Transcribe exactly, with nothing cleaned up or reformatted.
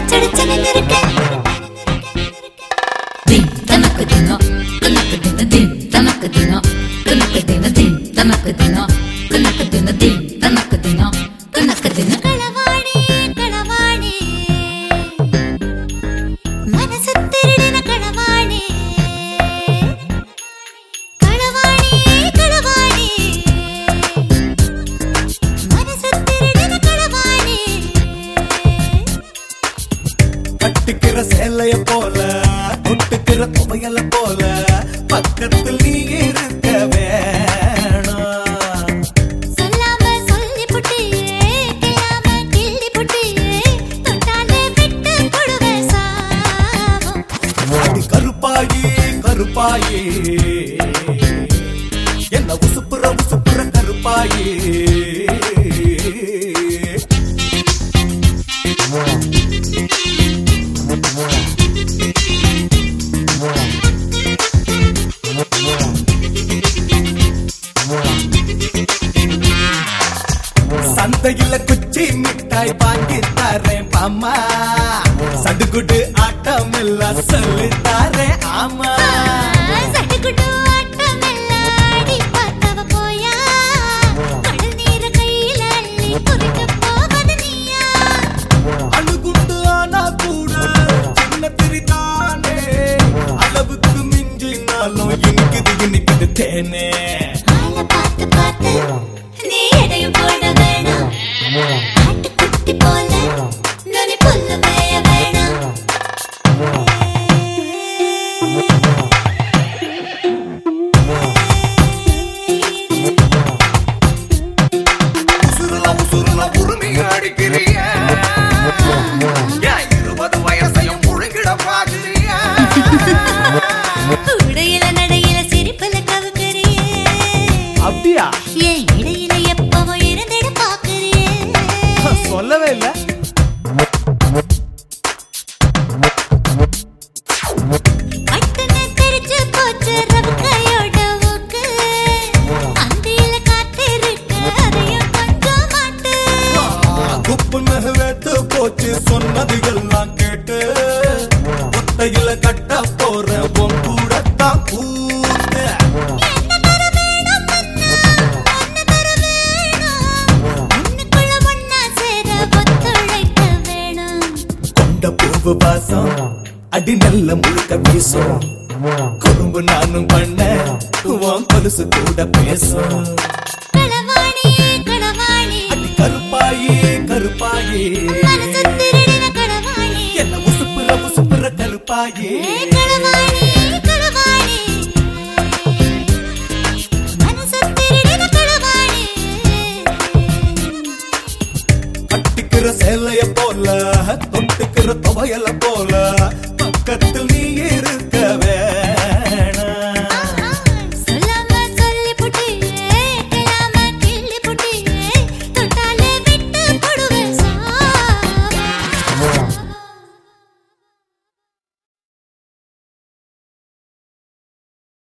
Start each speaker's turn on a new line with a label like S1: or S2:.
S1: அச்சடிச்சு நின்னுருக்கேன். தின் தனக்கு தினோ கனக்கு தின தின் தனக்கு தினோ கனக்கு தின தின் தனக்கு தினோ கனக்கு தின தின் தனக்கு தினோ கனக்கு தின களவாணி களவாணி மனசு திருடின களவாணி களவாணி களவாணி மனசு திருடின களவாணி
S2: கட்டுக்கிற சேலைய போல கொட்டுக்கிற துவையல போல பக்கத்தில் நீ இருக்க வேணாம்.
S1: சொல்லாம சொல்லி புட்டியே கேளாம கிள்ளி புட்டியே தொட்டாலே விட்டு கொடுவேன் சாமம்.
S2: அடி கருப்பாயி கருப்பாயி என்ன உசுப்புற உசுப்புற கருப்பாயி சந்தையில குச்சி மிட்டாய் வாங்கி தரேன் பாமா சடுகுடு ஆட்டம் எல்லாம் சொல்லி தரேன் ஆமா.
S1: சட்டுக்குட்டு ஆட்டம் எல்லாம் ஆடி பார்த்தவ போயா கடல் நீர கையில அள்ளி பொறுக்க போவது நீயா.
S2: அணுகுண்டு ஆனா கூட சின்ன பிரிதானே அளவுக்கு மிஞ்சினாலும் இனிக்குது இனிக்குது தேனே.
S1: ஆள பார்த்து பார்த்து நீ எடையும் போட வேணாம் ஆட்டுக்குட்டி போல நுனி புல்லு மேய வேணாம்.
S2: உசுருல உசுருல உரிமை அடிக்கிறிய இருபது வயசையும் முழுங்கிட பாக்குறிய.
S1: உடையில நடையில சிரிப்புல கவுக்கறியே
S2: அப்படியா?
S1: ஏன் இடையில எப்பவும் இருந்திட பாக்குறியே.
S2: சொல்லவே இல்ல.
S1: பட்டுன்னு தெரிச்சு போச்சு ரவுக்கையோட ஊக்கு அந்தியில காத்திருக்கு அதையும் கொஞ்சம் மாட்டு.
S2: குப்புன்னு வேத்து போச்சு சொன்னது எல்லாம் கேட்டு ஒத்தையில கட்ட போற உன் கூடத்தான் கூத்து.
S1: என்ன தர வேணும் மன்னா, ஒன்னு தர வேணும். ஒண்ணுக்குள்ள ஒண்ணா சேர ஒத்துழைக்க வேணும்.
S2: கொண்ட பூவு வாசம் அடி நல்ல முழுக்க வீசும் குறும்பு நானும் பண்ண உன் கொலுசு கூட பேசும்.
S1: களவாணி களவாணி
S2: அடி கருப்பாயி கருப்பாயி
S1: மனசு திருடின களவாணி
S2: என்ன உசுப்புற உசுப்புற கருப்பாயி.
S1: ஏ களவாணி களவாணி மனசு திருடின களவாணி.
S2: கட்டிக்கிற சேலைய போல தொட்டுக்கிற துவையல போல பக்கத்து